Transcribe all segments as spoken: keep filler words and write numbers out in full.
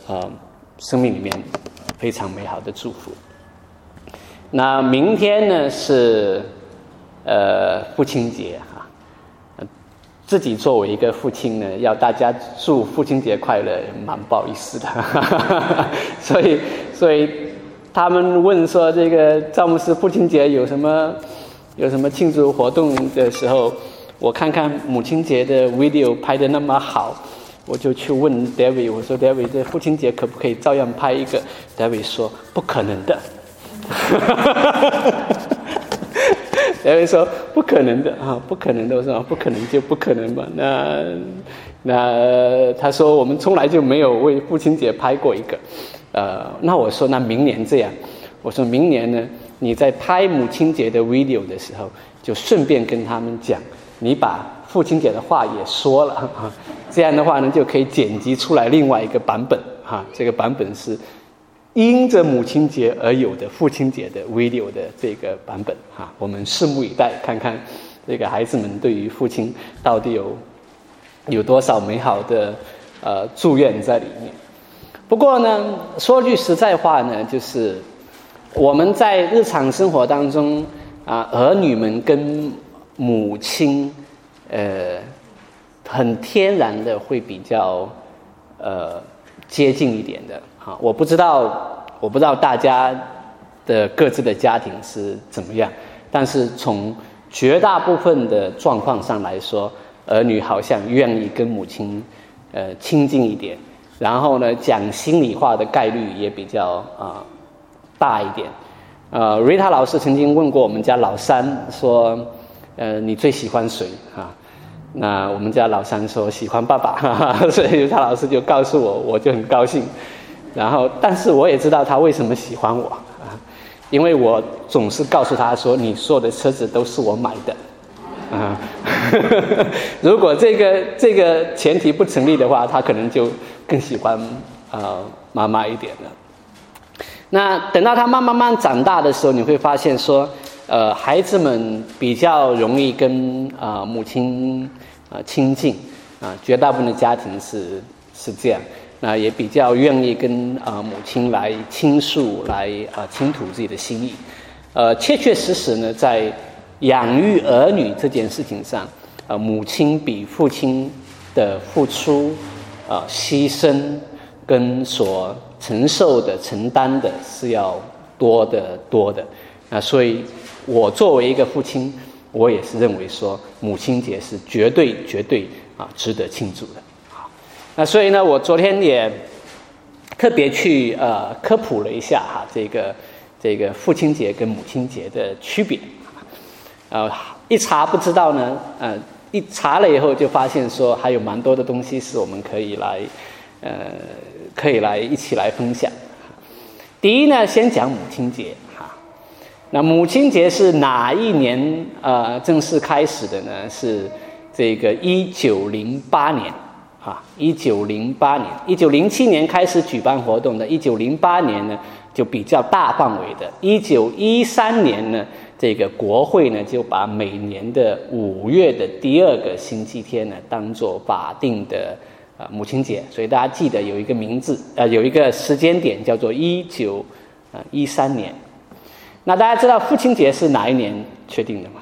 呃生命里面非常美好的祝福。那明天呢是呃父亲节哈，自己作为一个父亲呢，要大家祝父亲节快乐，蛮不好意思的。所以所以他们问说，这个赵牧师父亲节有什么有什么庆祝活动的时候，我看看母亲节的 video 拍得那么好，我就去问 David， 我说 David 这父亲节可不可以照样拍一个？ David 说不可能的。David 说不可能的啊，不可能的。我说不可能就不可能吧。那那他说我们从来就没有为父亲节拍过一个。呃，那我说那明年这样，我说明年呢，你在拍母亲节的 video 的时候，就顺便跟他们讲，你把父亲节的话也说了啊，这样的话呢，就可以剪辑出来另外一个版本哈、啊。这个版本是因着母亲节而有的父亲节的 video 的这个版本哈、啊。我们拭目以待，看看这个孩子们对于父亲到底有有多少美好的呃祝愿在里面。不过呢，说句实在话呢，就是我们在日常生活当中啊，儿女们跟母亲呃很天然的会比较呃接近一点的啊。我不知道我不知道大家的各自的家庭是怎么样，但是从绝大部分的状况上来说，儿女好像愿意跟母亲呃亲近一点。然后呢，讲心里话的概率也比较啊、呃、大一点。呃 ，Rita 老师曾经问过我们家老三说，呃，你最喜欢谁啊？那我们家老三说喜欢爸爸，哈哈，所以他老师就告诉我，我就很高兴。然后，但是我也知道他为什么喜欢我啊，因为我总是告诉他说，你所有的车子都是我买的。啊，如果这个这个前提不成立的话，他可能就更喜欢呃妈妈一点了。那等到他慢慢慢长大的时候，你会发现说，呃，孩子们比较容易跟啊、呃、母亲啊、呃、亲近啊、呃，绝大部分的家庭是是这样。那也比较愿意跟啊、呃、母亲来倾诉，来啊、呃、倾吐自己的心意。呃，确确实实呢，在养育儿女这件事情上，呃，母亲比父亲的付出、啊、呃、牺牲跟所承受的、承担的是要多得多的。那所以，我作为一个父亲，我也是认为说，母亲节是绝对、绝对啊值得庆祝的。好，那所以呢，我昨天也特别去呃科普了一下哈，这个这个父亲节跟母亲节的区别。呃，一查不知道呢，呃，一查了以后就发现说还有蛮多的东西是我们可以来，呃，可以来一起来分享。第一呢，先讲母亲节哈。那母亲节是哪一年呃正式开始的呢？是这个一九零八年啊，一九零八年，一九零七年开始举办活动的，一九零八年呢就比较大范围的，一九一三年呢。这个国会呢，就把每年的五月的第二个星期天呢，当作法定的呃母亲节，所以大家记得有一个名字，呃，有一个时间点叫做一九呃一三年。那大家知道父亲节是哪一年确定的吗？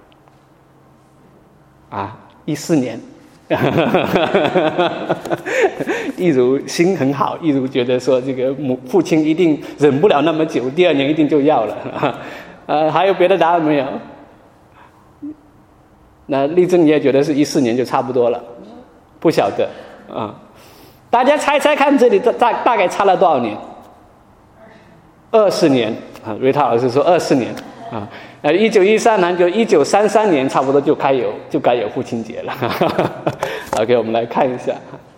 啊，一四年。一如心很好，一如觉得说这个母父亲一定忍不了那么久，第二年一定就要了。呃，还有别的答案没有？那丽珍你也觉得是一四年就差不多了？不晓得啊，大家猜猜看，这里大大概差了多少年？二十年啊，瑞塔老师说二十年啊。呃，一九一三年就一九三三年，差不多就该有就该有父亲节了。OK， 我们来看一下，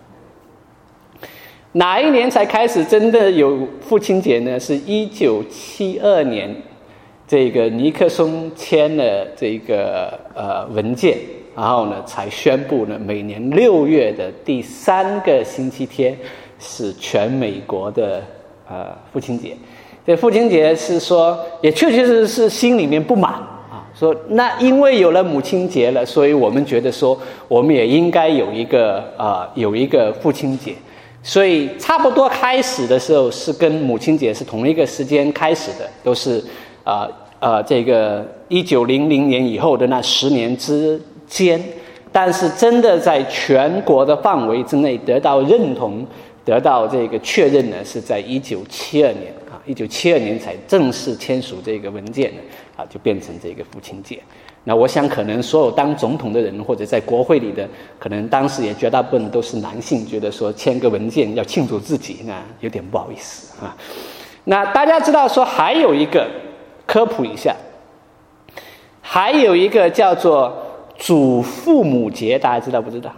哪一年才开始真的有父亲节呢？是一九七二年。这个尼克松签了这个呃文件，然后呢才宣布呢每年六月的第三个星期天是全美国的呃父亲节。这父亲节是说，也确确实实是心里面不满啊，说那因为有了母亲节了，所以我们觉得说我们也应该有一个啊、呃、有一个父亲节。 所以差不多开始的时候是跟母亲节是同一个时间开始的，都是呃呃这个一九零零年以后的那十年之间，但是真的在全国的范围之内得到认同、得到这个确认呢，是在一九七二年啊，一九七二年才正式签署这个文件呢，啊，就变成这个父亲节。那我想，可能所有当总统的人，或者在国会里的，可能当时也绝大部分都是男性，觉得说签个文件要庆祝自己，那有点不好意思啊。那大家知道说还有一个科普一下，还有一个叫做祖父母节，大家知道不知道？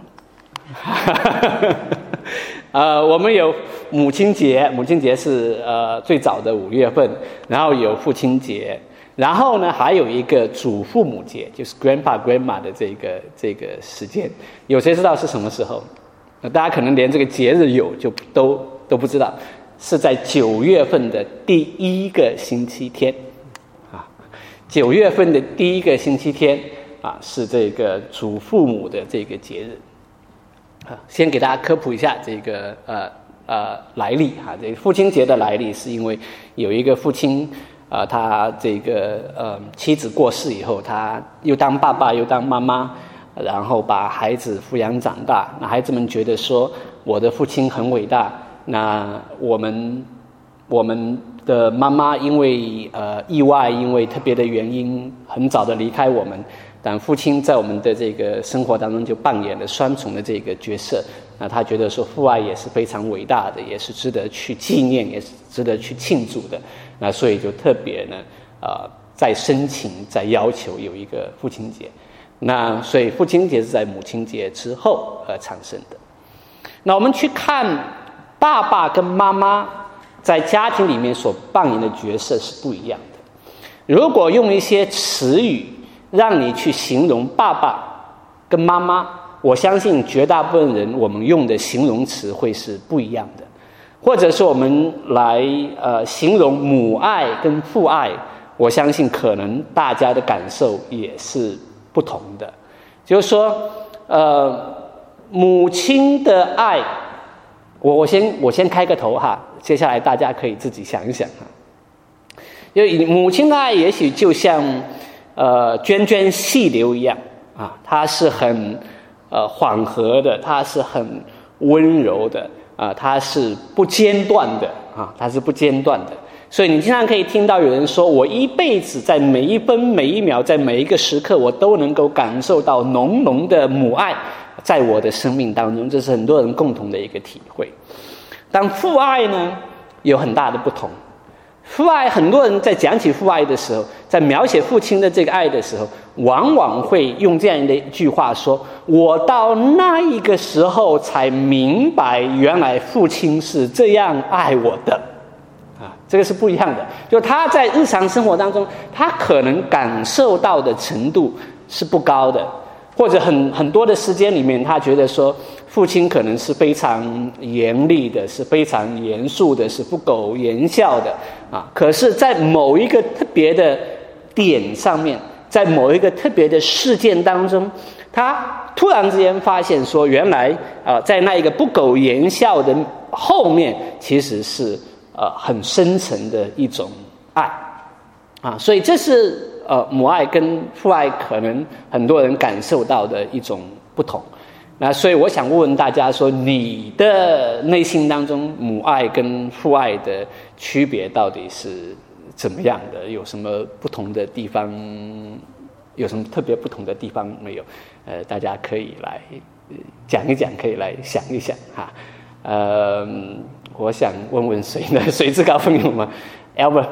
呃，我们有母亲节，母亲节是呃最早的五月份，然后有父亲节。然后呢，还有一个祖父母节，就是 grandpa grandma 的这个这个时间，有谁知道是什么时候？那大家可能连这个节日有就都都不知道，是在九月份的第一个星期天，啊，九月份的第一个星期天啊，是这个祖父母的这个节日。啊，先给大家科普一下这个呃呃来历哈，这个父亲节的来历是因为有一个父亲。啊、呃，他这个呃妻子过世以后，他又当爸爸又当妈妈，然后把孩子抚养长大。那孩子们觉得说，我的父亲很伟大。那我们我们的妈妈因为呃意外，因为特别的原因，很早的离开我们。但父亲在我们的这个生活当中就扮演了双重的这个角色。那他觉得说父爱也是非常伟大的，也是值得去纪念，也是值得去庆祝的。那所以就特别呢，呃，在申请，在要求有一个父亲节。那所以父亲节是在母亲节之后而产生的。那我们去看爸爸跟妈妈在家庭里面所扮演的角色是不一样的。如果用一些词语让你去形容爸爸跟妈妈，我相信绝大部分人我们用的形容词会是不一样的。或者是我们来呃形容母爱跟父爱，我相信可能大家的感受也是不同的。就是说，呃，母亲的爱，我我先我先开个头哈，接下来大家可以自己想一想哈。因为母亲的爱也许就像呃涓涓细流一样啊，它是很呃缓和的，它是很温柔的。啊，它是不间断的啊，它是不间断的，所以你经常可以听到有人说，我一辈子在每一分每一秒，在每一个时刻，我都能够感受到浓浓的母爱在我的生命当中，这是很多人共同的一个体会。但父爱呢，有很大的不同。父爱，很多人在讲起父爱的时候，在描写父亲的这个爱的时候，往往会用这样的一句话说，我到那一个时候才明白，原来父亲是这样爱我的啊，这个是不一样的。就他在日常生活当中，他可能感受到的程度是不高的，或者很很多的时间里面，他觉得说父亲可能是非常严厉的，是非常严肃的，是不苟言笑的啊。可是在某一个特别的点上面，在某一个特别的事件当中，他突然之间发现说，原来啊、呃，在那一个不苟言笑的后面，其实是呃很深层的一种爱啊。所以这是呃母爱跟父爱可能很多人感受到的一种不同。那所以我想问问大家说，你的内心当中母爱跟父爱的区别到底是怎么样的？有什么不同的地方？有什么特别不同的地方没有？呃，大家可以来讲一讲，可以来想一想哈。呃，我想问问谁呢？谁自告奋勇吗 ？Albert，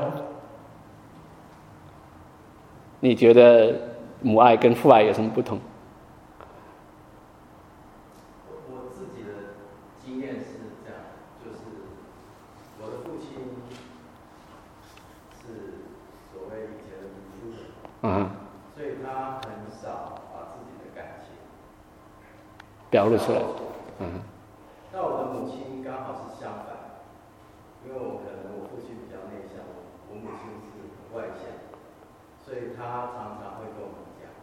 你觉得母爱跟父爱有什么不同？嗯， 所以他很少把自己的感情表露出来。嗯， 那我的母亲刚好是相反，因为我可能我父亲比较内向，我母亲是很外向，所以他常常会跟我们讲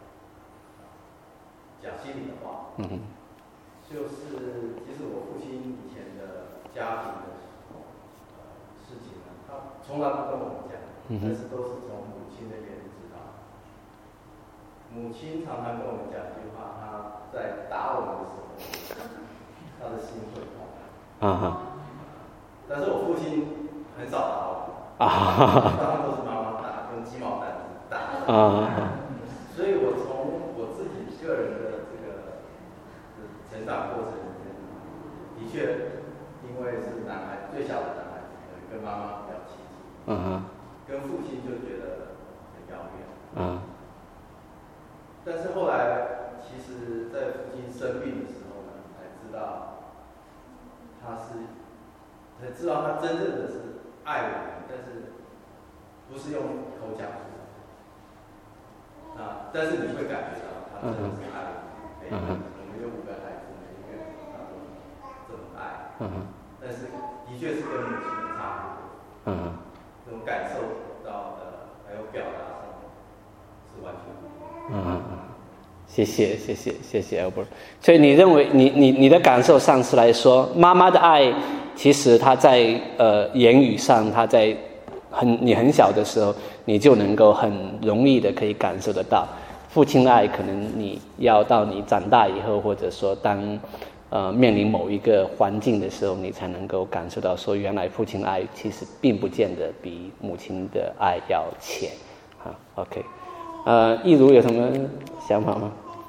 讲心里的话。 嗯， 就是其实我父亲以前的家庭的事情呢，他从来不跟我们讲，但是都是从母亲那边知道。母亲常常跟我们讲一句话，她在打我们的时候，她的心会痛。啊哈。但是我父亲很少打我，啊，当然都是妈妈打，用鸡毛掸子打。啊。所以我从我自己个人的这个成长过程里面，的确，因为是男孩最小的男孩子，跟妈妈比较亲近，嗯，跟父亲就觉得很遥远，嗯。但是后来，其实，在父亲生病的时候呢，才知道他是，才知道他真正的是爱我们，但是不是用口讲出来。啊，但是你会感觉到他真的是爱我们，每一个我们有五个孩子，每一个人他都这么爱，但是的确是跟母亲的差别，嗯，这种感受到的还有表达上是完全不一样。嗯， 谢谢谢谢谢谢 Albert。所以你认为你你你的感受上是来说，妈妈的爱其实她在呃言语上，她在很你很小的时候，你就能够很容易的可以感受得到。父亲的爱可能你要到你长大以后，或者说当呃面临某一个环境的时候，你才能够感受到说，原来父亲的爱其实并不见得比母亲的爱要浅。好 ，OK， 呃，易如有什么想法吗？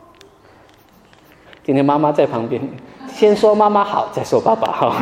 今天妈妈在旁边，先说妈妈好，再说爸爸好。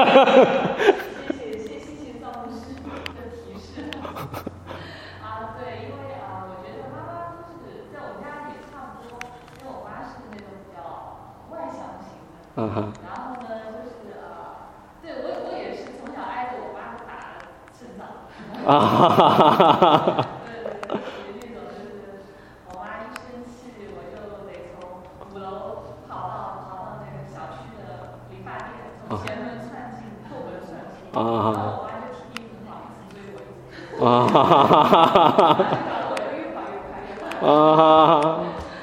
嗯哼。 然后呢，就是呃，对我我也是从小挨着我妈打成长的。啊哈哈哈哈哈。对对对，属于那种就是我妈一生气，我就得从五楼跑到跑到那个小区的理发店，从前门窜进，后门窜出。啊哈。然后我妈就体力很好，一直追我，一直追我。啊哈哈哈哈哈。我就越跑越快，越跑越快。啊哈哈哈。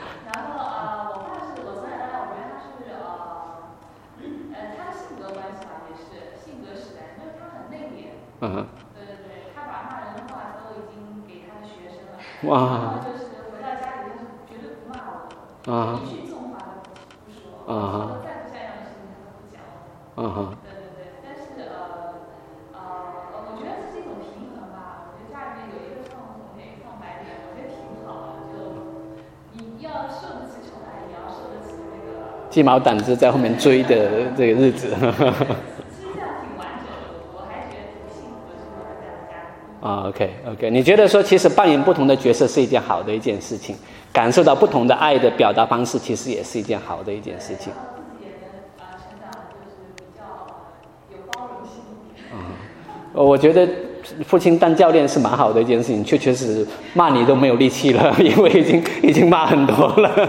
嗯哼，对对对，他把骂人的话都已经给他的学生了，哇，然后就是回到家里就是绝对不骂我的，啊，一句重话都不说，啊，说的再不像样的事情他都不讲，啊哈，对对对，但是呃呃，我觉得这是一种平衡吧，我觉得家里面有一个唱红脸唱白脸，我觉得挺好的，就你要受得起宠爱，也要受得起那个鸡毛掸子在后面追的这个日子。啊 ，OK OK， 你觉得说其实扮演不同的角色是一件好的一件事情，感受到不同的爱的表达方式，其实也是一件好的一件事情。 自己也能啊成长，就是比较有包容性一点。 嗯，我觉得父亲当教练是蛮好的一件事情，确确实实骂你都没有力气了，因为已经已经骂很多了。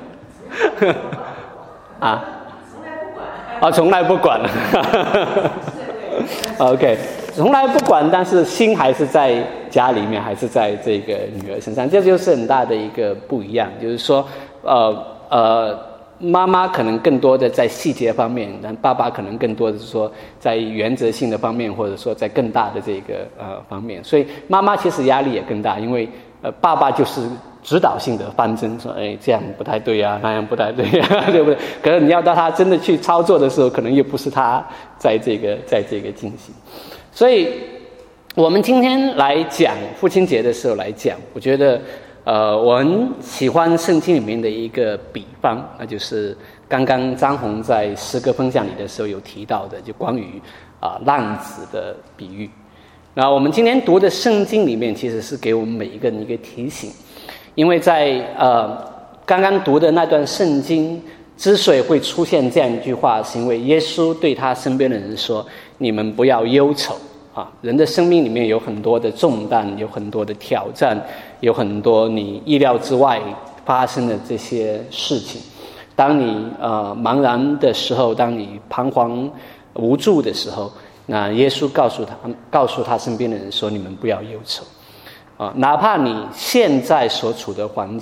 啊？从来不管。啊，从来不管。OK。从来不管，但是心还是在家里面，还是在这个女儿身上，这就是很大的一个不一样。就是说，呃呃，妈妈可能更多的在细节方面，但爸爸可能更多的是说在原则性的方面，或者说在更大的这个呃方面。所以妈妈其实压力也更大，因为呃爸爸就是指导性的方针，说哎这样不太对呀、啊，那样不太对呀、啊，对不对？可是你要到他真的去操作的时候，可能又不是他在这个在这个进行。所以，我们今天来讲父亲节的时候来讲，我觉得，呃，我很喜欢圣经里面的一个比方，那就是刚刚张红在诗歌分享里的时候有提到的，就关于啊、呃、浪子的比喻。那我们今天读的圣经里面，其实是给我们每一个人一个提醒，因为在呃刚刚读的那段圣经之所以会出现这样一句话，是因为耶稣对他身边的人说，你们不要忧愁啊！人的生命里面有很多的重担，有很多的挑战，有很多你意料之外发生的这些事情。当你呃茫然的时候，当你彷徨无助的时候，那耶稣告诉他，告诉他身边的人说：“你们不要忧愁啊！哪怕你现在所处的环境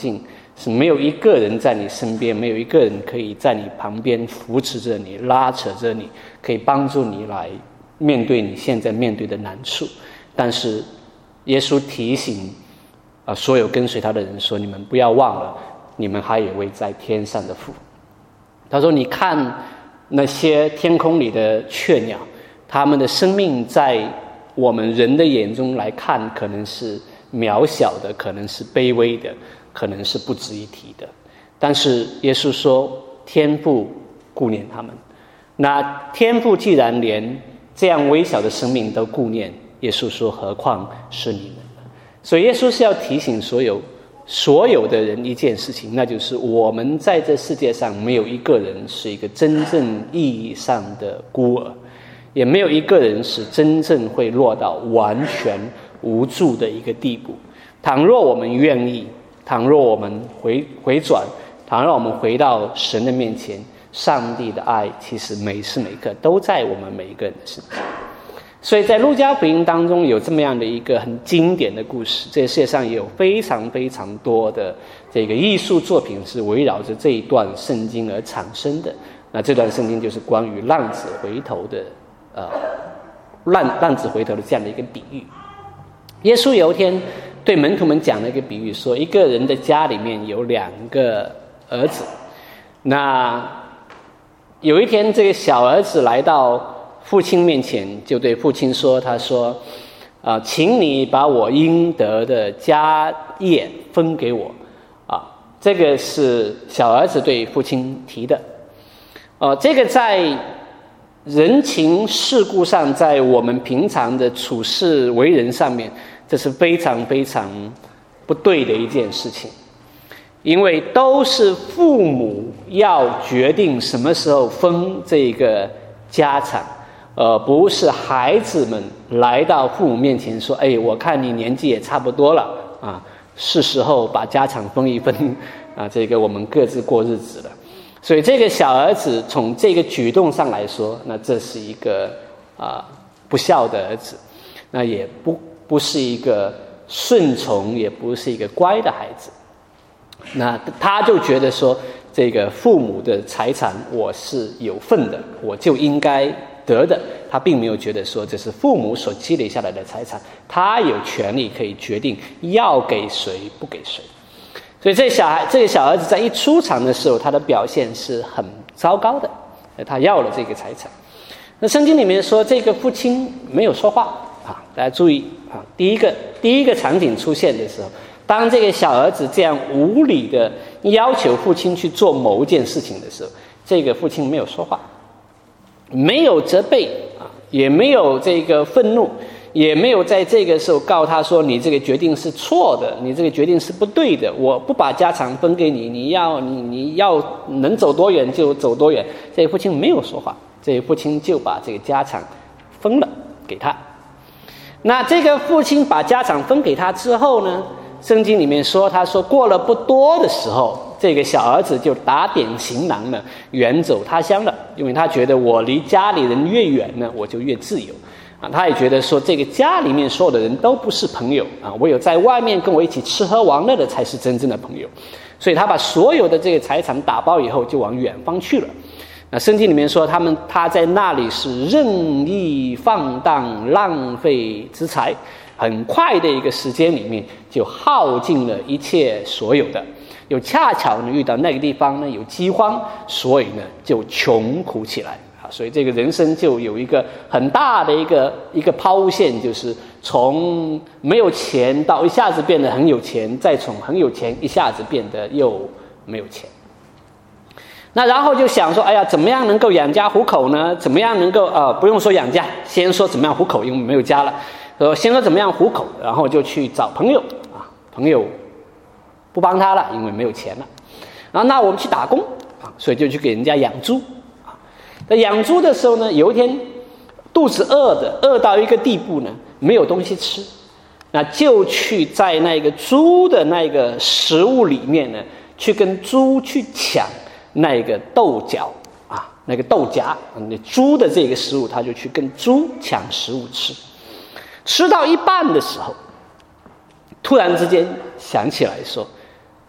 是没有一个人在你身边，没有一个人可以在你旁边扶持着你，拉扯着你，可以帮助你来面对你现在面对的难处。但是耶稣提醒啊、呃，所有跟随他的人说，你们不要忘了，你们还有一位在天上的父。他说，你看那些天空里的雀鸟，他们的生命在我们人的眼中来看，可能是渺小的，可能是卑微的，可能是不值一提的。但是耶稣说，天父顾念他们。那天父既然连这样微小的生命都顾念，耶稣说，何况是你们呢？所以耶稣是要提醒所有所有的人一件事情，那就是我们在这世界上没有一个人是一个真正意义上的孤儿，也没有一个人是真正会落到完全无助的一个地步。倘若我们愿意，倘若我们回回转，倘若我们回到神的面前，上帝的爱其实每时每刻都在我们每一个人的身上。所以在路加福音当中有这么样的一个很经典的故事，这世界上也有非常非常多的这个艺术作品是围绕着这一段圣经而产生的。那这段圣经就是关于浪子回头的呃浪浪子回头的这样的一个比喻。耶稣有一天对门徒们讲了一个比喻，说一个人的家里面有两个儿子，那有一天这个小儿子来到父亲面前，就对父亲说，他说啊、呃，请你把我应得的家业分给我啊。这个是小儿子对父亲提的。呃，这个在人情世故上，在我们平常的处事为人上面，这是非常非常不对的一件事情。因为都是父母要决定什么时候分这个家产，呃，不是孩子们来到父母面前说，哎，我看你年纪也差不多了啊，是时候把家产分一分啊，这个我们各自过日子了。所以这个小儿子从这个举动上来说，那这是一个啊、呃、不孝的儿子，那也不不是一个顺从，也不是一个乖的孩子。那他就觉得说，这个父母的财产我是有份的，我就应该得的。他并没有觉得说这是父母所积累下来的财产，他有权利可以决定要给谁不给谁。所以这小孩这个小儿子在一出场的时候，他的表现是很糟糕的，他要了这个财产。那圣经里面说，这个父亲没有说话啊，大家注意啊，第一个第一个场景出现的时候，当这个小儿子这样无理的要求父亲去做某一件事情的时候，这个父亲没有说话，没有责备啊，也没有这个愤怒，也没有在这个时候告他说，你这个决定是错的，你这个决定是不对的，我不把家产分给你，你要你你要能走多远就走多远。这个父亲没有说话，这个父亲就把这个家产分了给他。那这个父亲把家产分给他之后呢，圣经里面说，他说过了不多的时候，这个小儿子就打点行囊了，远走他乡了。因为他觉得我离家里人越远呢，我就越自由啊。他也觉得说，这个家里面所有的人都不是朋友啊，唯有在外面跟我一起吃喝玩乐的才是真正的朋友。所以他把所有的这个财产打包以后，就往远方去了。那圣经里面说，他们他在那里是任意放荡，浪费资财，很快的一个时间里面就耗尽了一切所有的。又恰巧呢遇到那个地方呢有饥荒，所以呢就穷苦起来啊。所以这个人生就有一个很大的一个一个抛物线，就是从没有钱到一下子变得很有钱，再从很有钱一下子变得又没有钱。那然后就想说，哎呀，怎么样能够养家糊口呢？怎么样能够呃，不用说养家，先说怎么样糊口，因为没有家了。呃，先说怎么样糊口，然后就去找朋友啊，朋友不帮他了，因为没有钱了。然后那我们去打工啊，所以就去给人家养猪啊。在养猪的时候呢，有一天肚子饿的，饿到一个地步呢，没有东西吃，那就去在那个猪的那个食物里面呢，去跟猪去抢那个豆角啊，那个豆荚，那猪的这个食物，他就去跟猪抢食物吃。吃到一半的时候，突然之间想起来说，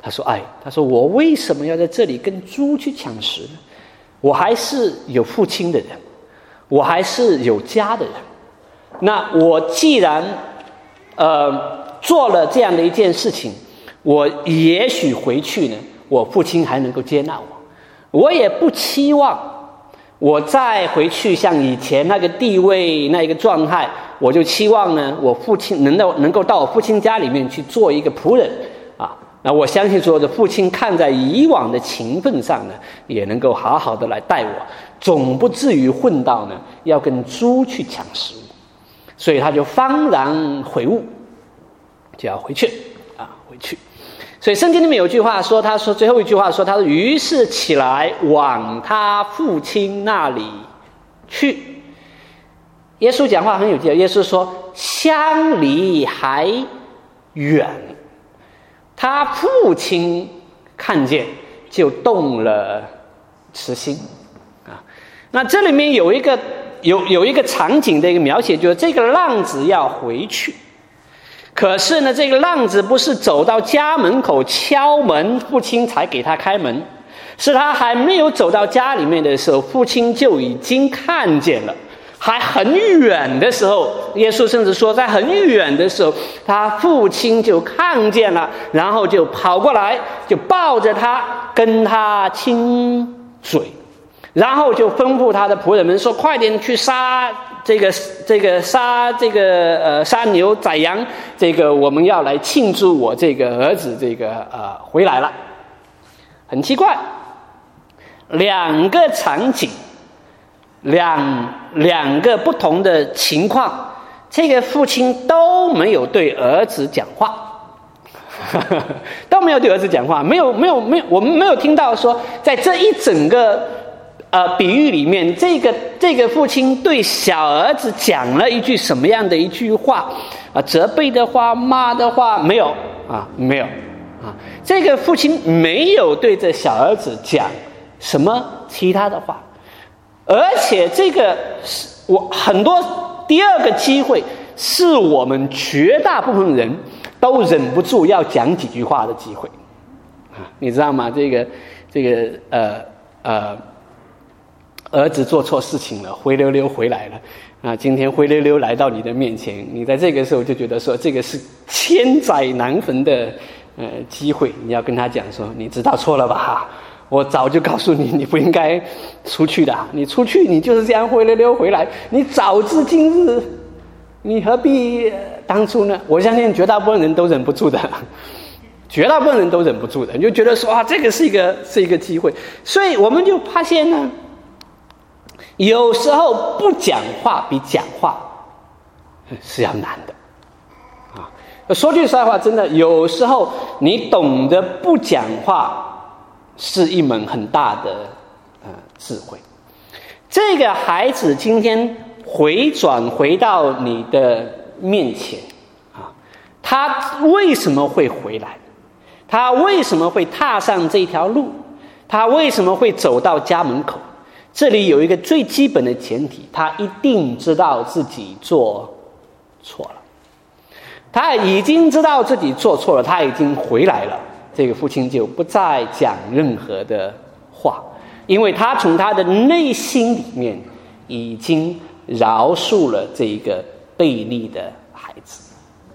他说：“哎，他说我为什么要在这里跟猪去抢食呢？我还是有父亲的人，我还是有家的人。那我既然呃做了这样的一件事情，我也许回去呢，我父亲还能够接纳我。我也不期望我再回去像以前那个地位那个状态，我就期望呢，我父亲能够能够到我父亲家里面去做一个仆人啊。那我相信所有的父亲看在以往的情分上呢，也能够好好的来待我，总不至于混到呢要跟猪去抢食物。所以他就幡然悔悟，就要回去啊，回去。所以圣经里面有句话说，他说最后一句话说，他说于是起来往他父亲那里去。耶稣讲话很有劲，耶稣说相离还远，他父亲看见就动了慈心啊。那这里面有一个有有一个场景的一个描写，就是这个浪子要回去。可是呢，这个浪子不是走到家门口敲门，父亲才给他开门，是他还没有走到家里面的时候，父亲就已经看见了。还很远的时候，耶稣甚至说，在很远的时候，他父亲就看见了，然后就跑过来，就抱着他，跟他亲嘴，然后就吩咐他的仆人们说：“快点去杀这个这个杀这个呃杀牛宰羊，这个我们要来庆祝我这个儿子这个呃回来了。”很奇怪，两个场景，两两个不同的情况，这个父亲都没有对儿子讲话。都没有对儿子讲话，没有没有没有，我们没有听到说，在这一整个呃比喻里面，这个这个父亲对小儿子讲了一句什么样的一句话啊？责备的话、骂的话，没有啊，没有啊。这个父亲没有对这小儿子讲什么其他的话，而且这个我很多第二个机会是我们绝大部分人都忍不住要讲几句话的机会啊，你知道吗？这个这个呃呃，儿子做错事情了，灰溜溜回来了啊，今天灰溜溜来到你的面前，你在这个时候就觉得说，这个是千载难逢的呃机会，你要跟他讲说，你知道错了吧？我早就告诉你，你不应该出去的，你出去你就是这样灰溜溜回来，你早知今日，你何必当初呢？我相信绝大部分人都忍不住的，绝大部分人都忍不住的，你就觉得说啊，这个是一个是一个机会，所以我们就发现呢，有时候不讲话比讲话是要难的啊。说句实在话，真的，有时候你懂得不讲话是一门很大的呃智慧。这个孩子今天回转回到你的面前啊，他为什么会回来？他为什么会踏上这条路？他为什么会走到家门口？这里有一个最基本的前提，他一定知道自己做错了。他已经知道自己做错了，他已经回来了。这个父亲就不再讲任何的话，因为他从他的内心里面已经饶恕了这个悖逆的孩子。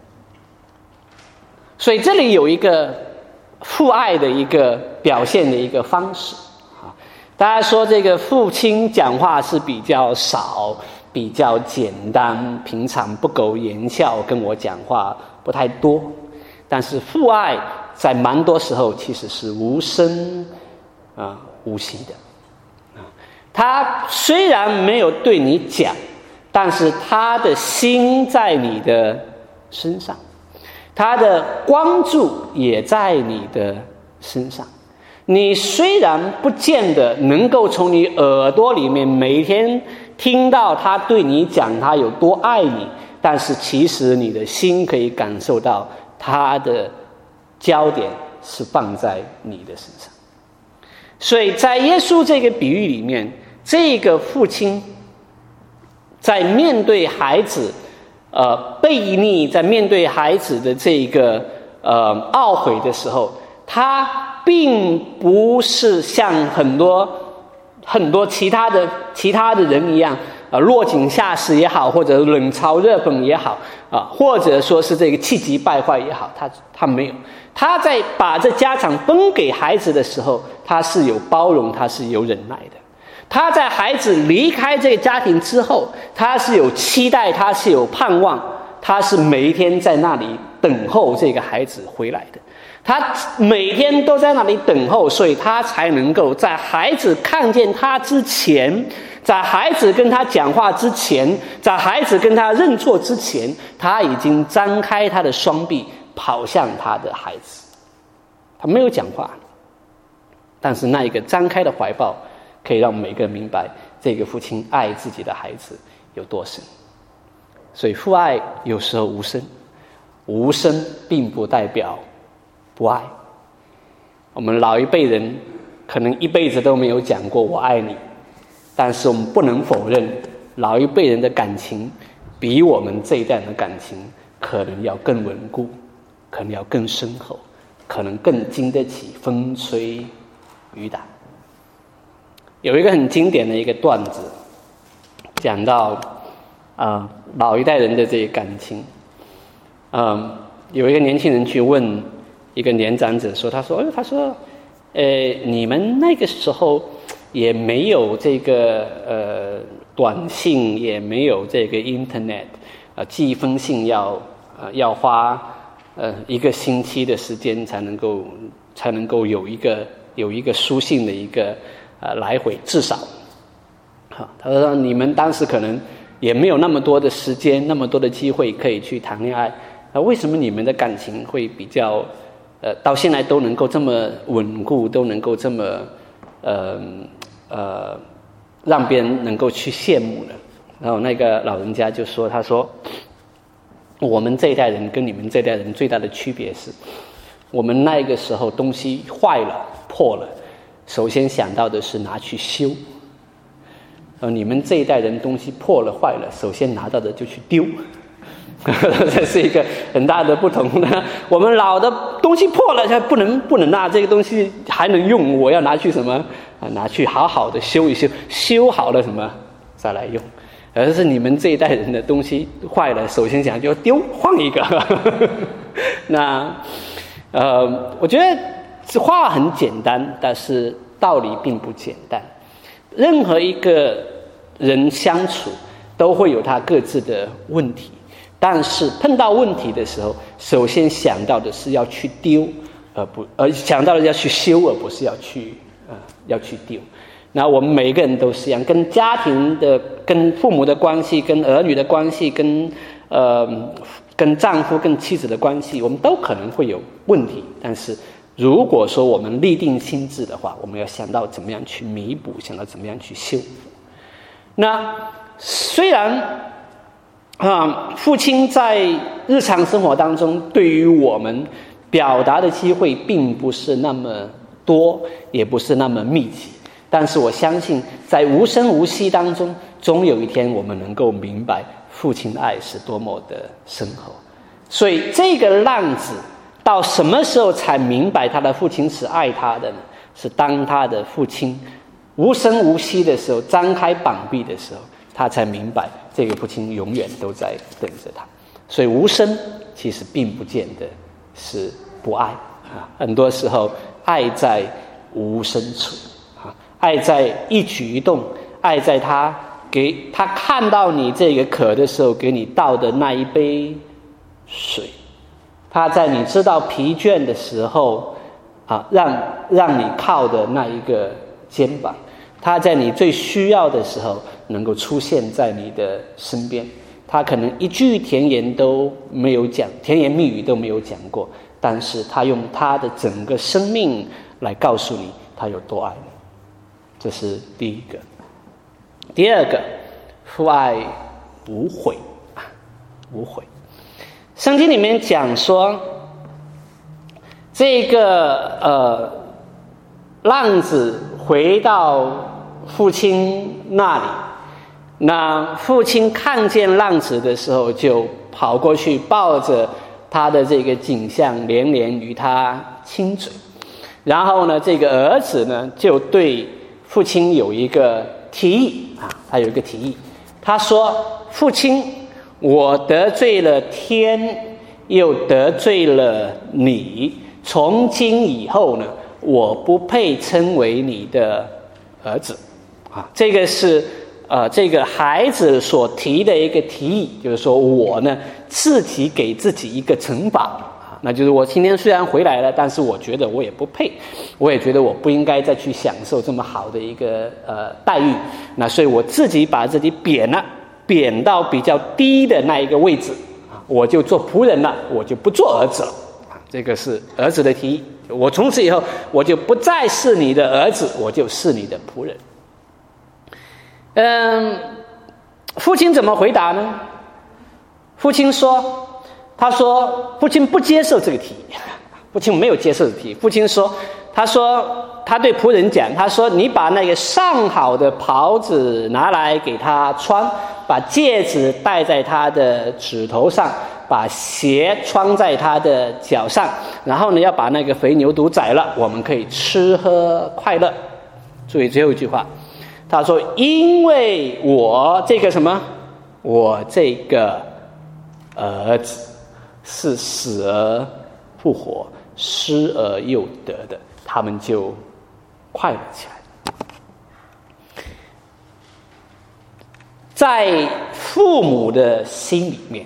所以这里有一个父爱的一个表现的一个方式啊。大家说这个父亲讲话是比较少，比较简单，平常不苟言笑，跟我讲话不太多。但是父爱在蛮多时候其实是无声啊、无息的啊。他虽然没有对你讲，但是他的心在你的身上，他的关注也在你的身上。你虽然不见得能够从你耳朵里面每天听到他对你讲他有多爱你，但是其实你的心可以感受到他的焦点是放在你的身上。所以在耶稣这个比喻里面，这个父亲在面对孩子呃悖逆，在面对孩子的这个呃懊悔的时候， 他并不是像很多很多其他的其他的人一样，啊，落井下石也好，或者冷嘲热讽也好，啊，或者说是这个气急败坏也好，他他没有。他在把这家产分给孩子的时候，他是有包容，他是有忍耐的。他在孩子离开这个家庭之后，他是有期待，他是有盼望，他是每一天在那里等候这个孩子回来的。他每天都在那里等候，所以他才能够在孩子看见他之前，在孩子跟他讲话之前，在孩子跟他认错之前，他已经张开他的双臂跑向他的孩子。他没有讲话，但是那一个张开的怀抱可以让每个人明白这个父亲爱自己的孩子有多深。所以父爱有时候无声，无声并不代表不爱。我们老一辈人可能一辈子都没有讲过我爱你，但是我们不能否认，老一辈人的感情比我们这一代人的感情可能要更稳固，可能要更深厚，可能更经得起风吹雨打。有一个很经典的一个段子，讲到呃老一代人的这个感情。嗯、呃，有一个年轻人去问一个年长者说，他说，他说，呃，你们那个时候也没有这个呃短信，也没有这个 Internet， 呃，寄一封信要呃要花呃一个星期的时间才能够才能够有一个有一个书信的一个呃来回，至少。好，他说你们当时可能也没有那么多的时间，那么多的机会可以去谈恋爱，那为什么你们的感情会比较呃到现在都能够这么稳固，都能够这么呃呃让别人能够去羡慕呢？然后那个老人家就说，他说我们这一代人跟你们这一代人最大的区别是，我们那个时候东西坏了破了，首先想到的是拿去修，而你们这一代人东西破了坏了，首先拿到的就去丢。这是一个很大的不同的。我们老的东西破了，它不能不能拿这个东西还能用，我要拿去什么啊？拿去好好的修一修，修好了什么再来用。而是你们这一代人的东西坏了，首先想就丢，换一个。那呃，我觉得这话很简单，但是道理并不简单。任何一个人相处都会有他各自的问题，但是碰到问题的时候，首先想到的是要去丢，而不而想到的要去修，而不是要去呃要去丢。那我们每一个人都是一样，跟家庭的、跟父母的关系、跟儿女的关系、跟呃跟丈夫、跟妻子的关系，我们都可能会有问题。但是如果说我们立定心志的话，我们要想到怎么样去弥补，想到怎么样去修复。那虽然啊、呃，父亲在日常生活当中对于我们表达的机会并不是那么多，也不是那么密集。但是我相信在无声无息当中，终有一天我们能够明白父亲的爱是多么的深厚。所以这个浪子到什么时候才明白他的父亲是爱他的呢？是当他的父亲无声无息的时候，张开膀臂的时候，他才明白这个父亲永远都在等着他。所以无声其实并不见得是不爱啊，很多时候爱在无声处。爱在一举一动，爱在他给他看到你这个渴的时候给你倒的那一杯水，他在你知道疲倦的时候啊，让让你靠的那一个肩膀，他在你最需要的时候能够出现在你的身边。他可能一句甜言都没有讲，甜言蜜语都没有讲过，但是他用他的整个生命来告诉你他有多爱你。这是第一个。第二个，父爱无悔，无悔。圣经里面讲说，这个呃浪子回到父亲那里，那父亲看见浪子的时候，就跑过去抱着他的这个颈项，连连与他亲嘴。 然后呢，这个儿子呢就对父亲有一个提议啊，他有一个提议，他说：“父亲，我得罪了天，又得罪了你，从今以后呢，我不配称为你的儿子。”啊，这个是呃这个孩子所提的一个提议，就是说我呢自己给自己一个惩罚。那就是我今天虽然回来了，但是我觉得我也不配，我也觉得我不应该再去享受这么好的一个呃待遇。那所以我自己把自己贬了，贬到比较低的那一个位置啊，我就做仆人了，我就不做儿子了啊。这个是儿子的提议。我从此以后我就不再是你的儿子，我就是你的仆人。嗯，父亲怎么回答呢？父亲说。他说：“父亲不接受这个提议，父亲没有接受这个提议。父亲说，他说他对仆人讲，他说你把那个上好的袍子拿来给他穿，把戒指戴在他的指头上，把鞋穿在他的脚上，然后呢，要把那个肥牛犊宰了，我们可以吃喝快乐。”注意最后一句话，他说：“因为我这个什么，我这个儿子。”是死而复活，失而又得的，他们就快乐起来。在父母的心里面，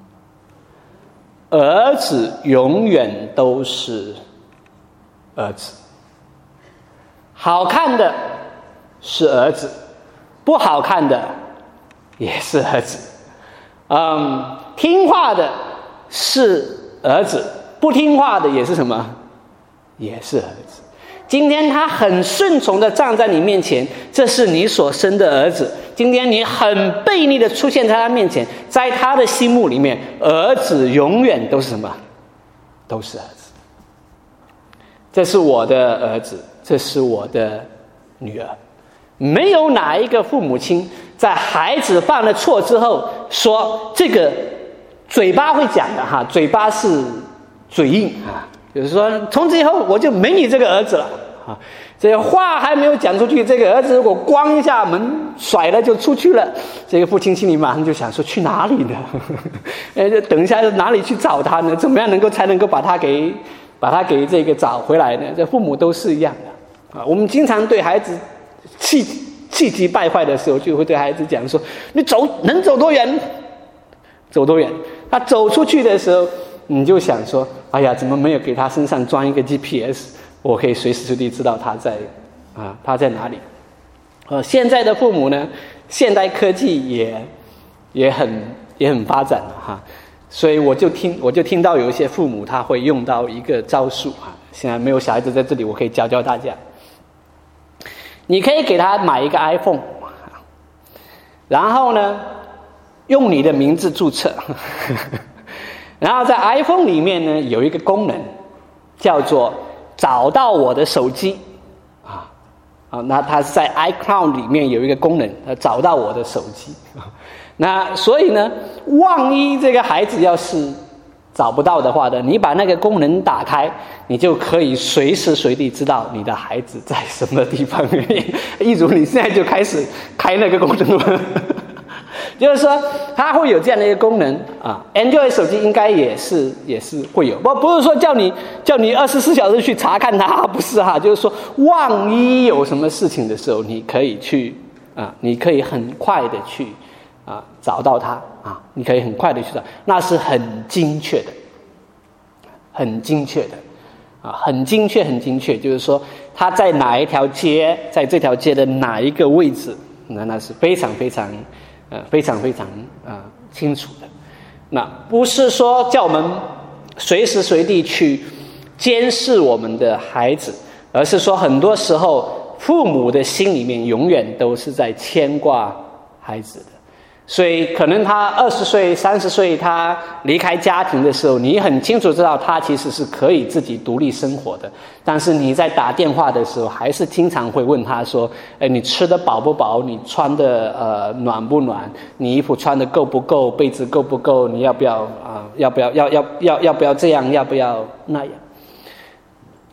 儿子永远都是儿子，好看的是儿子，不好看的也是儿子，嗯，听话的是儿子，不听话的也是什么？也是儿子。今天他很顺从的站在你面前，这是你所生的儿子。今天你很悖逆的出现在他面前，在他的心目里面，儿子永远都是什么？都是儿子。这是我的儿子，这是我的女儿。没有哪一个父母亲在孩子犯了错之后说这个。嘴巴会讲的哈，嘴巴是嘴硬啊，就是说从此以后我就没你这个儿子了啊。这个话还没有讲出去，这个儿子如果咣一下门甩了就出去了，这个父亲心里马上就想说去哪里呢？呃，等一下哪里去找他呢？怎么样能够才能够把他给把他给这个找回来呢？这父母都是一样的啊。我们经常对孩子气气急败坏的时候，就会对孩子讲说：“你走能走多远？走多远？”他走出去的时候，你就想说：“哎呀，怎么没有给他身上装一个 G P S？ 我可以随时随地知道他在啊，他在哪里。”呃，现在的父母呢，现代科技也也很也很发展了哈，所以我就听我就听到有一些父母他会用到一个招数哈。现在没有小孩子在这里，我可以教教大家。你可以给他买一个 iPhone， 然后呢，用你的名字注册，然后在 iPhone 里面呢有一个功能叫做找到我的手机啊啊，那它是在 iCloud 里面有一个功能，它找到我的手机。那所以呢，万一这个孩子要是找不到的话呢，你把那个功能打开，你就可以随时随地知道你的孩子在什么地方。一如你现在就开始开那个功能了。就是说它会有这样的一个功能啊 ，Android 手机应该也是也是会有，不不是说叫你叫你二十四小时去查看它，不是哈，就是说万一有什么事情的时候，你可以去啊，你可以很快的去啊找到它啊，你可以很快的去找，那是很精确的，很精确的啊，很精确很精确，就是说它在哪一条街，在这条街的哪一个位置，那那是非常非常。呃，非常非常啊、呃、清楚的，那不是说叫我们随时随地去监视我们的孩子，而是说很多时候父母的心里面永远都是在牵挂孩子的。所以可能他二十岁、三十岁，他离开家庭的时候，你很清楚知道他其实是可以自己独立生活的。但是你在打电话的时候，还是经常会问他说：“哎，你吃得饱不饱？你穿的呃暖不暖？你衣服穿得够不够？被子够不够？你要不要啊、呃？要不要要要要要不要这样？要不要那样？”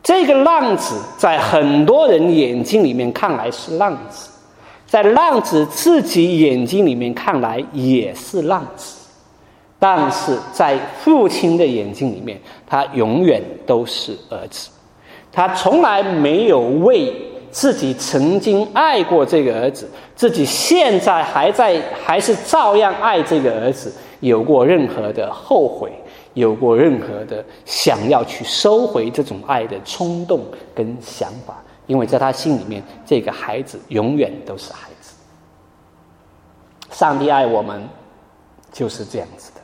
这个浪子在很多人眼睛里面看来是浪子，在浪子自己眼睛里面看来也是浪子，但是在父亲的眼睛里面，他永远都是儿子。他从来没有为自己曾经爱过这个儿子，自己现在还在还是照样爱这个儿子，有过任何的后悔，有过任何的想要去收回这种爱的冲动跟想法，因为在他心里面，这个孩子永远都是孩子。上帝爱我们就是这样子的。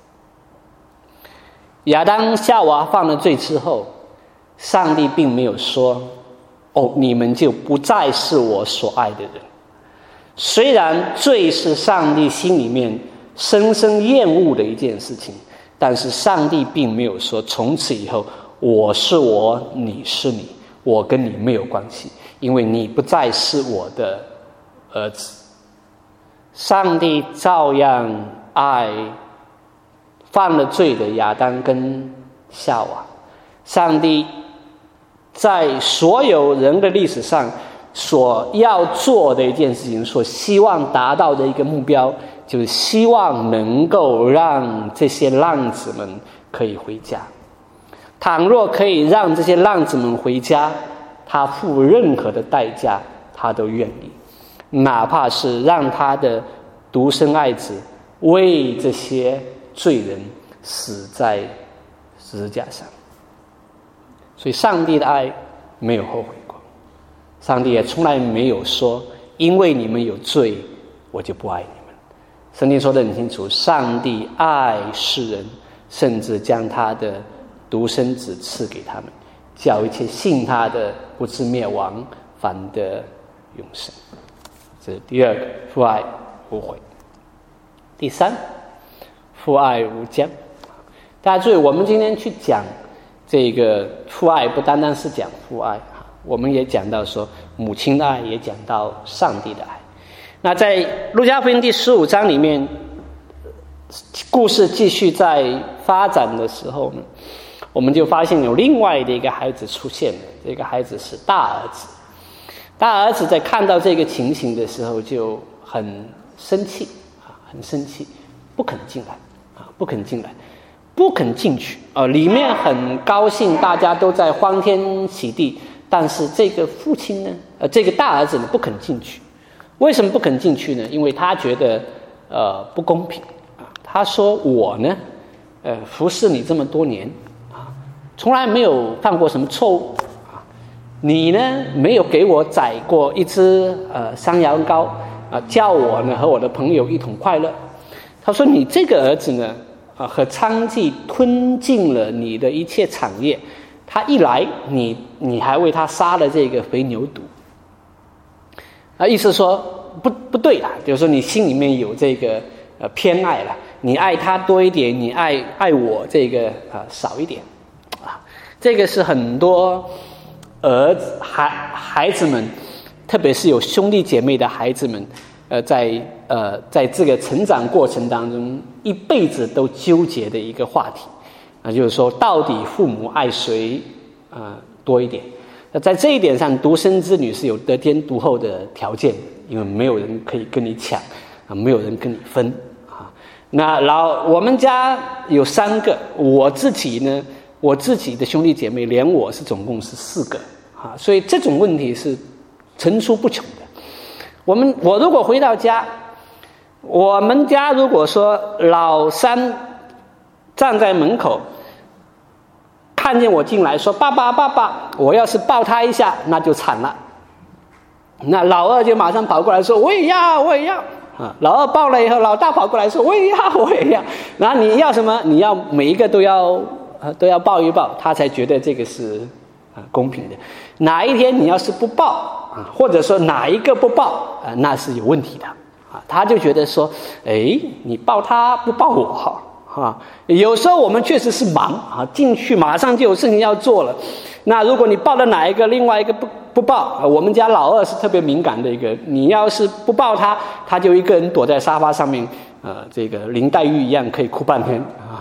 亚当夏娃犯了罪之后，上帝并没有说，哦，你们就不再是我所爱的人。虽然罪是上帝心里面深深厌恶的一件事情，但是上帝并没有说从此以后我是我，你是你，我跟你没有关系，因为你不再是我的儿子。上帝照样爱犯了罪的亚当跟夏娃。上帝在所有人的历史上所要做的一件事情，所希望达到的一个目标，就是希望能够让这些浪子们可以回家。倘若可以让这些浪子们回家，他付任何的代价他都愿意，哪怕是让他的独生爱子为这些罪人死在十字架上。所以上帝的爱没有后悔过，上帝也从来没有说因为你们有罪我就不爱你们。圣经说得很清楚，上帝爱世人，甚至将他的独生子赐给他们，叫一切信他的不至灭亡，反得永生。这是第二个，父爱无悔。第三，父爱无疆。大家注意，我们今天去讲这个父爱，不单单是讲父爱，我们也讲到说母亲的爱，也讲到上帝的爱。那在路加福音第十五章里面，故事继续在发展的时候呢，我们就发现有另外的一个孩子出现了。这个孩子是大儿子。大儿子在看到这个情形的时候就很生气啊，很生气，不肯进来啊，不肯进来。不肯进去啊、呃，里面很高兴，大家都在欢天喜地，但是这个父亲呢，呃，这个大儿子呢不肯进去。为什么不肯进去呢？因为他觉得呃不公平啊。他说我呢，呃，服侍你这么多年啊，从来没有犯过什么错误啊。你呢没有给我宰过一只呃山羊羔啊，叫我呢和我的朋友一同快乐。他说你这个儿子呢，啊，和娼妓吞尽了你的一切产业，他一来，你你还为他杀了这个肥牛犊，啊，意思说不不对啦，就是说你心里面有这个呃偏爱了，你爱他多一点，你爱爱我这个啊、呃、少一点，啊，这个是很多儿子孩孩子们，特别是有兄弟姐妹的孩子们。呃，在呃，在这个成长过程当中，一辈子都纠结的一个话题，啊、呃，就是说，到底父母爱谁啊、呃、多一点？那在这一点上，独生子女是有得天独厚的条件，因为没有人可以跟你抢，啊、呃，没有人跟你分啊。那老我们家有三个，我自己呢，我自己的兄弟姐妹，连我是总共是四个啊，所以这种问题是层出不穷的。我们我如果回到家，我们家如果说老三站在门口看见我进来说爸爸爸爸，我要是抱他一下那就惨了，那老二就马上跑过来说我也要我也要啊，老二抱了以后，老大跑过来说我也要我也要，然后你要什么，你要每一个都要、呃、都要抱一抱，他才觉得这个是啊公平的。哪一天你要是不抱啊，或者说哪一个不抱啊，那是有问题的啊。他就觉得说，哎，你抱他不抱我哈啊。有时候我们确实是忙啊，进去马上就有事情要做了。那如果你抱了哪一个，另外一个不不抱啊，我们家老二是特别敏感的一个，你要是不抱他，他就一个人躲在沙发上面，呃，这个林黛玉一样可以哭半天啊。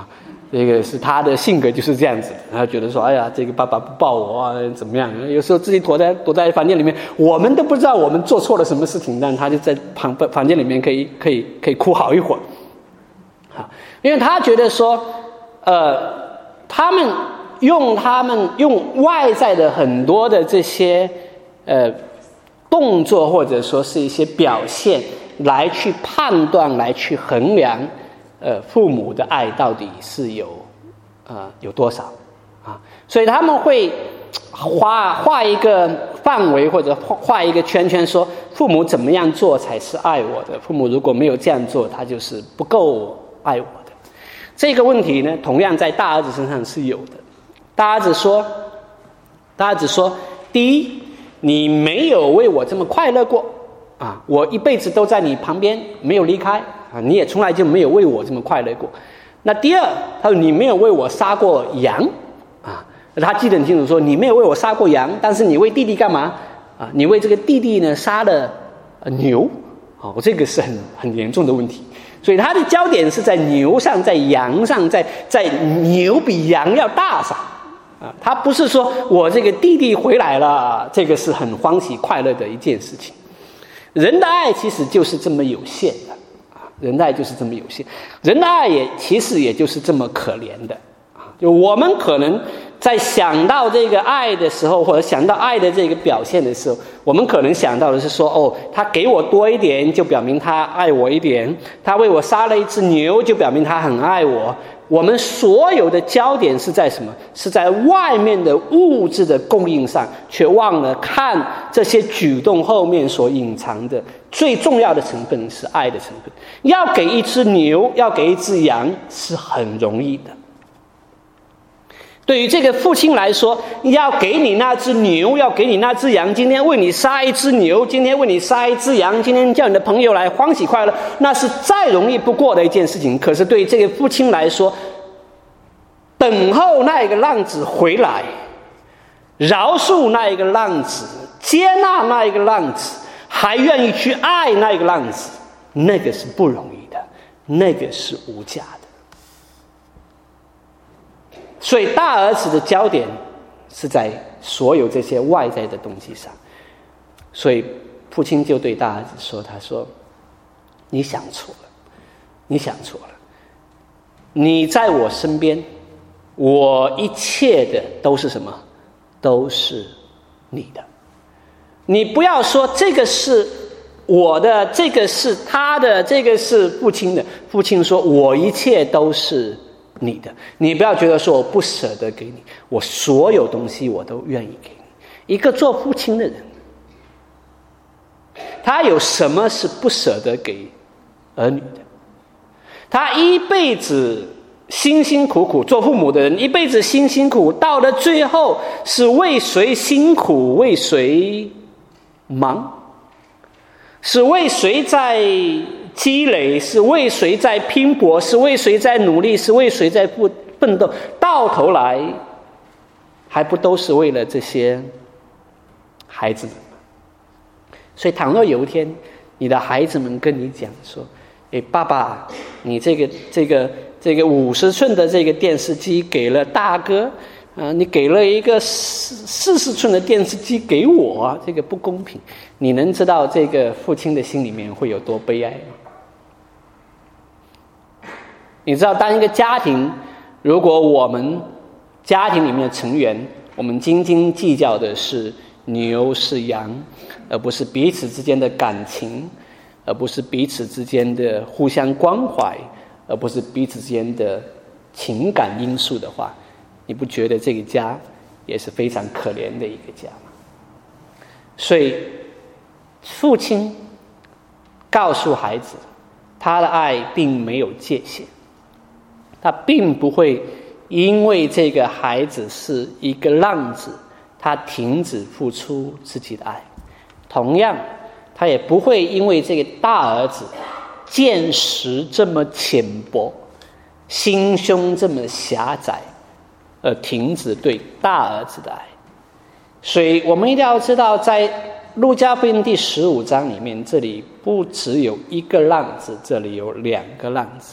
这个是他的性格就是这样子，他觉得说，哎呀，这个爸爸不抱我啊，怎么样？有时候自己躲在躲在房间里面，我们都不知道我们做错了什么事情，但他就在旁房间里面可以可以可以哭好一会儿，好，因为他觉得说，呃，他们用他们用外在的很多的这些呃动作或者说是一些表现来去判断，来去衡量。呃，父母的爱到底是有，呃，有多少啊？所以他们会画画一个范围，或者画一个圈圈，说父母怎么样做才是爱我的？父母如果没有这样做，他就是不够爱我的。这个问题呢，同样在大儿子身上是有的。大儿子说，大儿子说，第一，你没有为我这么快乐过啊，我一辈子都在你旁边，没有离开。啊，你也从来就没有为我这么快乐过。那第二，他说你没有为我杀过羊，啊，他记得很清楚说，你没有为我杀过羊，但是你为弟弟干嘛？啊，你为这个弟弟呢杀了牛，啊，这个是很很严重的问题。所以他的焦点是在牛上，在羊上，在在牛比羊要大上，啊，他不是说我这个弟弟回来了，这个是很欢喜快乐的一件事情。人的爱其实就是这么有限的。人的爱就是这么有限，人的爱也其实也就是这么可怜的啊！就我们可能在想到这个爱的时候，或者想到爱的这个表现的时候，我们可能想到的是说，哦，他给我多一点，就表明他爱我一点；他为我杀了一只牛，就表明他很爱我。我们所有的焦点是在什么？是在外面的物质的供应上，却忘了看这些举动后面所隐藏的最重要的成分是爱的成分。要给一只牛，要给一只羊是很容易的。对于这个父亲来说，要给你那只牛，要给你那只羊，今天为你杀一只牛，今天为你杀一只羊，今天叫你的朋友来欢喜快乐，那是再容易不过的一件事情。可是对于这个父亲来说，等候那一个浪子回来，饶恕那一个浪子，接纳那一个浪子，还愿意去爱那一个浪子，那个是不容易的，那个是无价的。所以大儿子的焦点是在所有这些外在的东西上，所以父亲就对大儿子说，他说，你想错了，你想错了，你在我身边，我一切的都是什么？都是你的。你不要说这个是我的，这个是他的，这个是父亲的。父亲说，我一切都是你的，你不要觉得说我不舍得给你，我所有东西我都愿意给你。一个做父亲的人，他有什么是不舍得给儿女的？他一辈子辛辛苦苦做父母的人，一辈子辛辛苦，到了最后是为谁辛苦，为谁忙，是为谁在积累，是为谁在拼搏，是为谁在努力，是为谁在奋斗，到头来还不都是为了这些孩子们吗？所以倘若有一天你的孩子们跟你讲说，诶，爸爸，你这个这个这个五十寸的这个电视机给了大哥，呃，你给了一个四十寸的电视机给我，这个不公平。你能知道这个父亲的心里面会有多悲哀吗？你知道，当一个家庭，如果我们家庭里面的成员，我们斤斤计较的是牛是羊，而不是彼此之间的感情，而不是彼此之间的互相关怀，而不是彼此之间的情感因素的话，你不觉得这个家也是非常可怜的一个家吗？所以父亲告诉孩子，他的爱并没有界限，他并不会因为这个孩子是一个浪子，他停止付出自己的爱。同样，他也不会因为这个大儿子见识这么浅薄，心胸这么狭窄，而停止对大儿子的爱。所以我们一定要知道，在路加福音第十五章里面，这里不只有一个浪子，这里有两个浪子。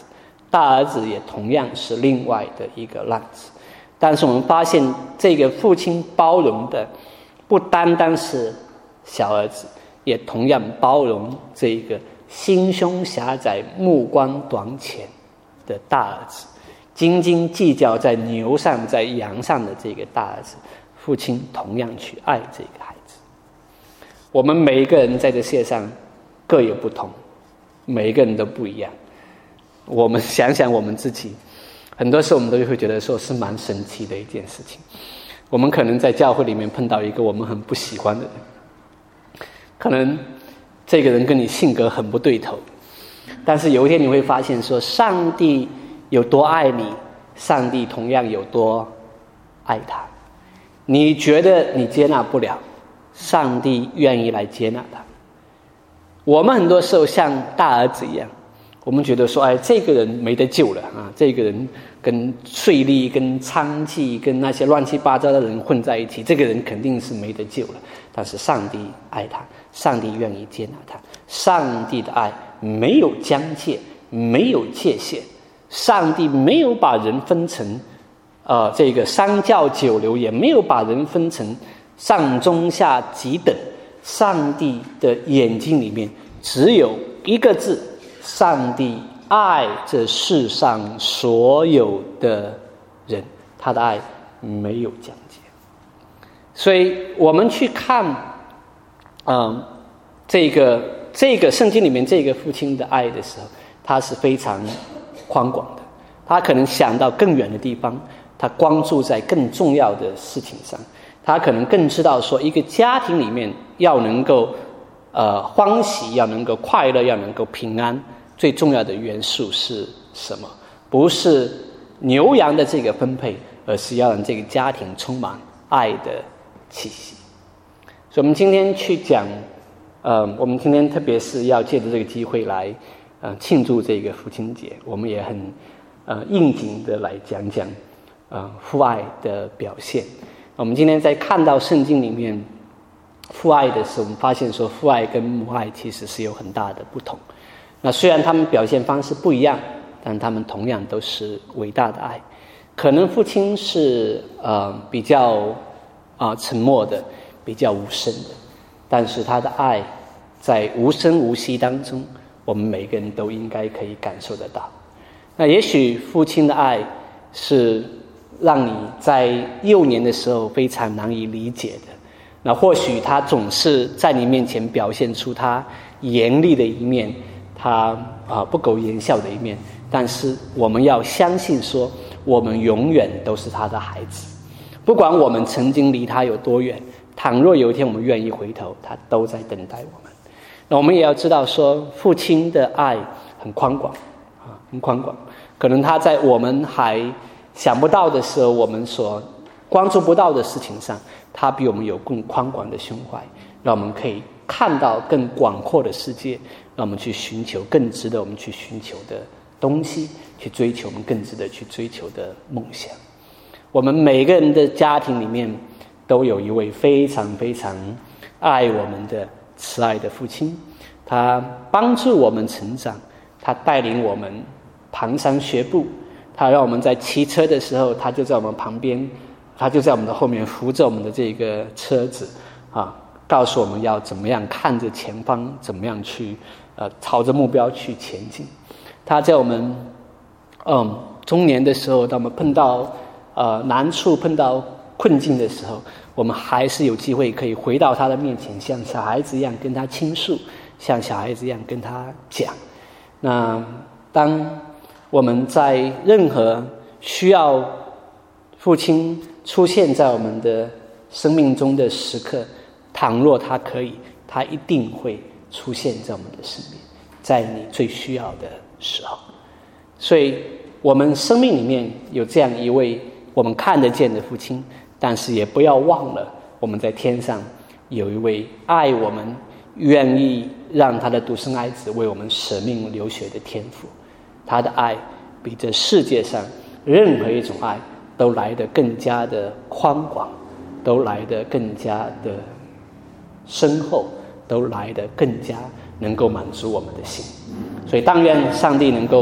大儿子也同样是另外的一个浪子。但是我们发现，这个父亲包容的不单单是小儿子，也同样包容这个心胸狭窄、目光短浅的大儿子，斤斤计较在牛上、在羊上的这个大儿子，父亲同样去爱这个孩子。我们每一个人在这世界上各有不同，每一个人都不一样。我们想想我们自己，很多时候我们都会觉得说是蛮神奇的一件事情。我们可能在教会里面碰到一个我们很不喜欢的人，可能这个人跟你性格很不对头，但是有一天你会发现说，上帝有多爱你，上帝同样有多爱他。你觉得你接纳不了，上帝愿意来接纳他。我们很多时候像大儿子一样，我们觉得说，哎，这个人没得救了啊！这个人跟税吏、跟娼妓、跟那些乱七八糟的人混在一起，这个人肯定是没得救了。但是上帝爱他，上帝愿意接纳他。上帝的爱没有疆界，没有界限。上帝没有把人分成，呃，这个三教九流，也没有把人分成上中下几等。上帝的眼睛里面只有一个字。上帝爱这世上所有的人，他的爱没有疆界。所以我们去看嗯、呃，这个这个圣经里面这个父亲的爱的时候，他是非常宽广的，他可能想到更远的地方，他关注在更重要的事情上，他可能更知道说一个家庭里面要能够呃欢喜，要能够快乐，要能够平安，最重要的元素是什么？不是牛羊的这个分配，而是要让这个家庭充满爱的气息。所以我们今天去讲呃，我们今天特别是要借着这个机会来呃庆祝这个父亲节，我们也很呃应景的来讲讲呃父爱的表现。我们今天在看到圣经里面父爱的时候，我们发现说父爱跟母爱其实是有很大的不同。那虽然他们表现方式不一样，但他们同样都是伟大的爱。可能父亲是呃比较啊、呃、沉默的，比较无声的，但是他的爱在无声无息当中，我们每个人都应该可以感受得到。那也许父亲的爱是让你在幼年的时候非常难以理解的，那或许他总是在你面前表现出他严厉的一面，他啊、呃、不苟言笑的一面，但是我们要相信说，我们永远都是他的孩子，不管我们曾经离他有多远，倘若有一天我们愿意回头，他都在等待我们。那我们也要知道说，父亲的爱很宽广啊，很宽广。可能他在我们还想不到的时候，我们所关注不到的事情上，他比我们有更宽广的胸怀，让我们可以看到更广阔的世界，让我们去寻求更值得我们去寻求的东西，去追求我们更值得去追求的梦想。我们每个人的家庭里面都有一位非常非常爱我们的慈爱的父亲，他帮助我们成长，他带领我们蹒跚学步，他让我们在骑车的时候，他就在我们旁边，他就在我们的后面扶着我们的这个车子啊，告诉我们要怎么样看着前方，怎么样去呃朝着目标去前进。他在我们嗯中年的时候，当我们碰到呃难处、碰到困境的时候，我们还是有机会可以回到他的面前，像小孩子一样跟他倾诉，像小孩子一样跟他讲。那当我们在任何需要父亲出现在我们的生命中的时刻，倘若他可以，他一定会出现在我们的身边，在你最需要的时候。所以我们生命里面有这样一位我们看得见的父亲，但是也不要忘了我们在天上有一位爱我们，愿意让他的独生爱子为我们舍命流血的天父。他的爱比这世界上任何一种爱都来得更加的宽广，都来得更加的深厚，都来得更加能够满足我们的心。所以但愿上帝能够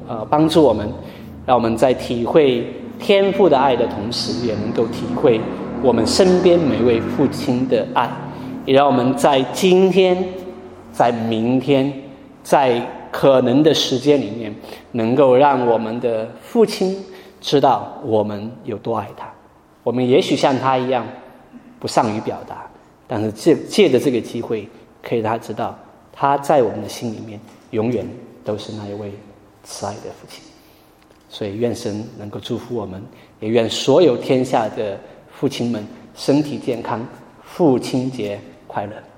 呃帮助我们，让我们在体会天父的爱的同时，也能够体会我们身边每位父亲的爱，也让我们在今天、在明天、在可能的时间里面，能够让我们的父亲知道我们有多爱他。我们也许像他一样不善于表达，但是借借着这个机会，可以让他知道他在我们的心里面永远都是那一位慈爱的父亲。所以愿神能够祝福我们，也愿所有天下的父亲们身体健康，父亲节快乐。